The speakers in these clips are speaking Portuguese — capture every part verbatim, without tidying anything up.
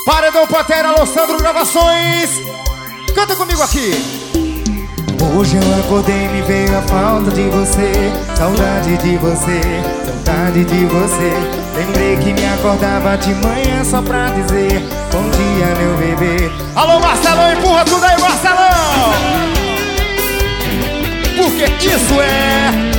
Paredão Pantera, Alô Sandro Gravações. Canta comigo aqui. Hoje eu acordei e me veio a falta de você, saudade de você, saudade de você. Lembrei que me acordava de manhã só pra dizer bom dia, meu bebê. Alô Marcelão, empurra tudo aí, Marcelão. Porque isso é...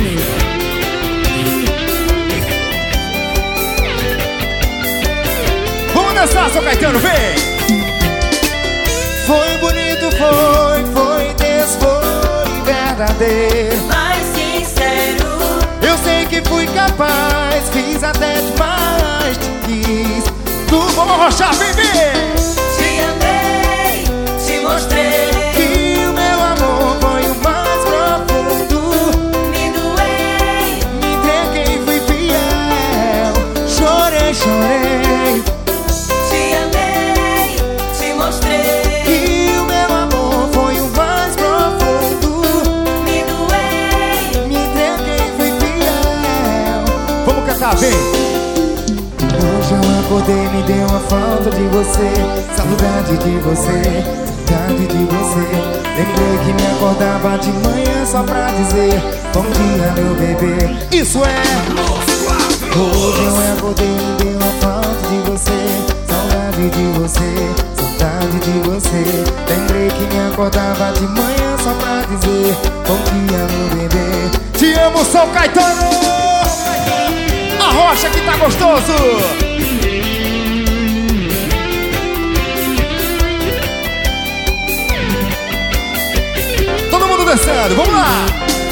Vamos dançar, seu Caetano, vem. Foi bonito, foi, foi, Deus foi verdadeiro, mais sincero. eu sei que fui capaz, fiz até demais, te quis. Tu, vamos arrochar, vem, vem. Te amei, te mostrei, E o meu amor foi o mais profundo. me doei, Me entreguei, fui fiel, chorei, chorei. te amei, te mostrei, E o meu amor foi o mais profundo. me doei, Me entreguei, fui fiel. Vamos cantar, vem. Hoje eu acordei, me deu a falta de você, saudade de você, saudade de você. Lembrei que me acordava de manhã só pra dizer bom dia, meu bebê. Isso é... Hoje eu acordei, me deu a falta de você, saudade de você, saudade de você. Lembrei que me acordava de manhã só pra dizer bom dia, meu bebê. Te amo, São Caetano. A rocha que tá gostoso. Todo mundo dançando, vamos lá.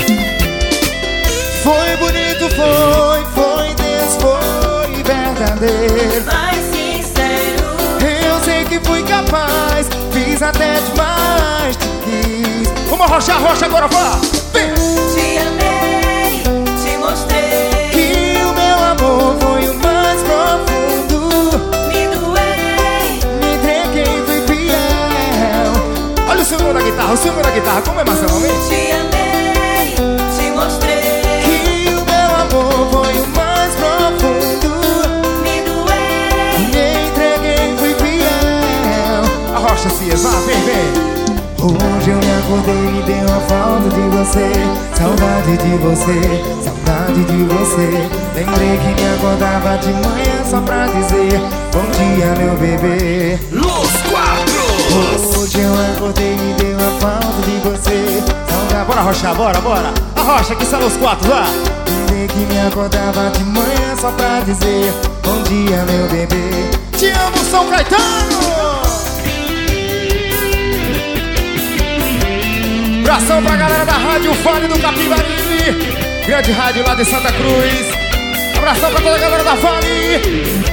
Foi bonito, foi, foi, Deus foi verdadeiro. mais sincero. Eu sei que fui capaz, fiz até demais, te quis. Vamos arrochar, rocha agora, vá. Vem. Te amei, te mostrei, E o meu amor foi o mais profundo. me doei, Me entreguei, fui fiel. Olha o senhor da guitarra, o senhor da guitarra. Como é, Marcelo? Vem. te amei, te mostrei, E o meu amor foi o mais profundo. me doei, Me entreguei, fui fiel. A rocha, Cias, vá, vem, vem. Hoje eu me acordei e me deu a falta de você, saudade de você, saudade de você. Lembrei que me acordava de manhã só pra dizer bom dia, meu bebê. Los Quatro. Hoje eu acordei e me deu a falta de você, saudade. Bora arrochar, bora, bora. A rocha que são os quatro, vá. Lembrei que me acordava de manhã só pra dizer bom dia, meu bebê. Te amo, São Caetano. Abração pra galera da Rádio Vale do Capivari, grande rádio lá de Santa Cruz. Abração pra toda a galera da Vale.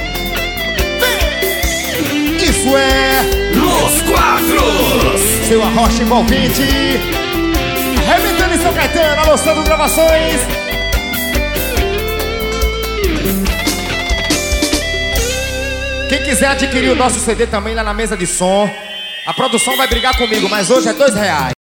Vem. Isso é Los Quatro. Seu arrocha envolvente, arrebentando em São Caetano, Alô Sandro Gravações. Quem quiser adquirir o nosso C D também lá na mesa de som, a produção vai brigar comigo, mas hoje é dois reais.